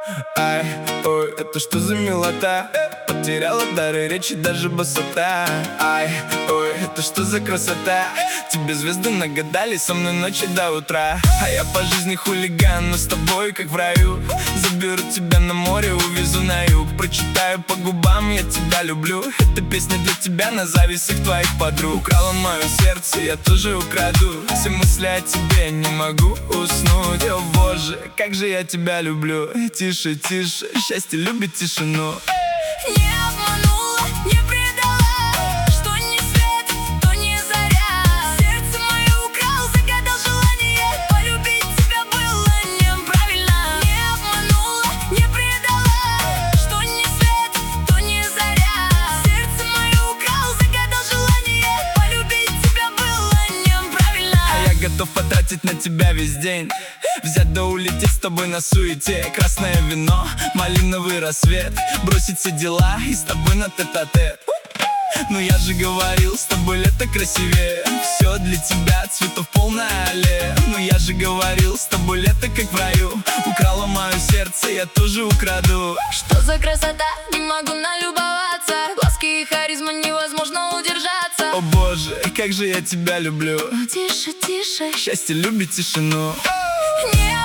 Ай, ой, это что за милота? Потеряла дары речи, даже босота. Ай, ой, это что за красота? Тебе звезды нагадали, со мной ночи до утра. А я по жизни хулиган, но с тобой как в раю. Заберу тебя на море, увезу на юг. Прочитаю по губам, я тебя люблю. Эта песня для тебя на зависть всех твоих подруг. Украла мое сердце, я тоже украду. Все мысли о тебе, не могу уснуть. О боже, как же я тебя люблю. Тише, тише, счастье любит тишину. Не обманула, не предала, что не свет, то не заря. Сердце мое украл, загадал желание, полюбить тебя было неправильно. Не обманула, не предала, что не свет, то не заря. Сердце мое украл, загадал желание, полюбить тебя было неправильно. А я готов потратить на тебя весь день, взять да улететь с тобой на суете. Красное вино, малиновый рассвет, бросить все дела и с тобой на тет-а-тет. Ну я же говорил, с тобой лето красивее. Все для тебя, цветов полная аллея. Ну я же говорил, с тобой лето как в раю. Украла мое сердце, я тоже украду. Что за красота, не могу налюбоваться. Глазки и харизма, невозможно удержаться. О боже, как же я тебя люблю. Тише, тише, Счастье любит тишину. не